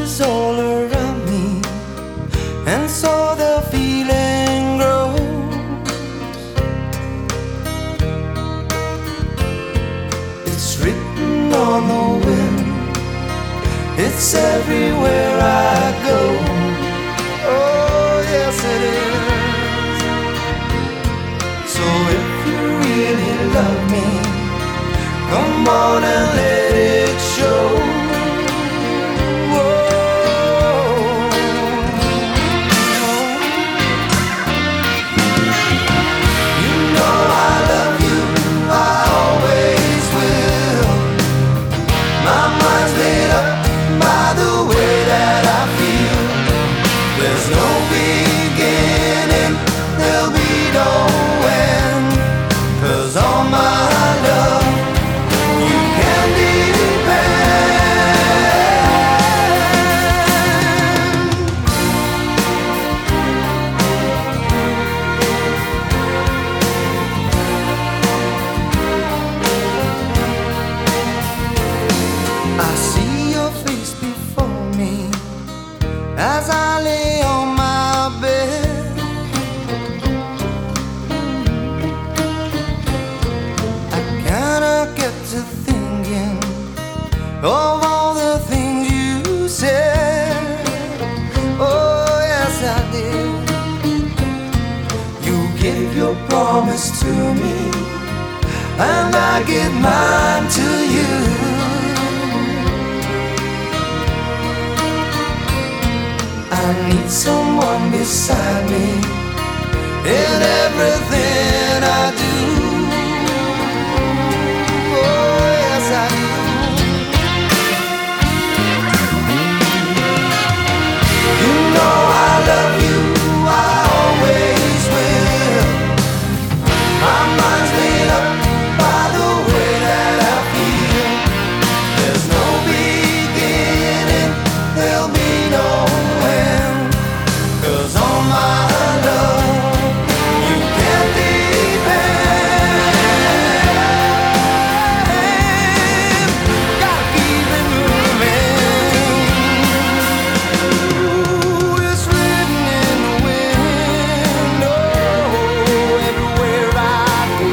is all around me, and so the feeling grows. It's written on the wind, it's everywhere I go. Oh yes it is. So if you really love me, come on and let it show. There's no beginning, there'll be no end, 'cause all my love you can depend. I see your face before me as I lay on my bed. I kinda get to thinking of all the things you said. Oh yes I did. You give your promise to me, and I give mine to you. I need someone beside me in everything I do. Oh yes I do. You know I love you, I always will. My mind's made up by the way that I feel. There's no beginning, there'll be no end, 'cause all my love you can depend. Gotta keep it moving. Ooh, it's written in the wind. Oh, everywhere I go.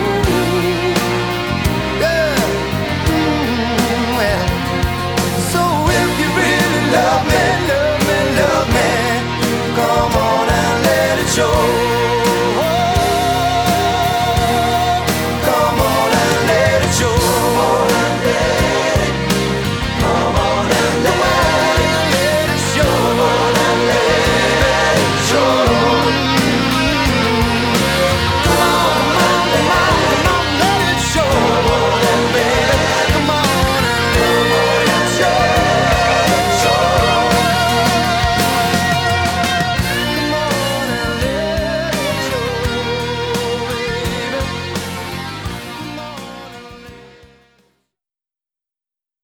Yeah. Well, so if you really love me, love me, love me, come on and let it show.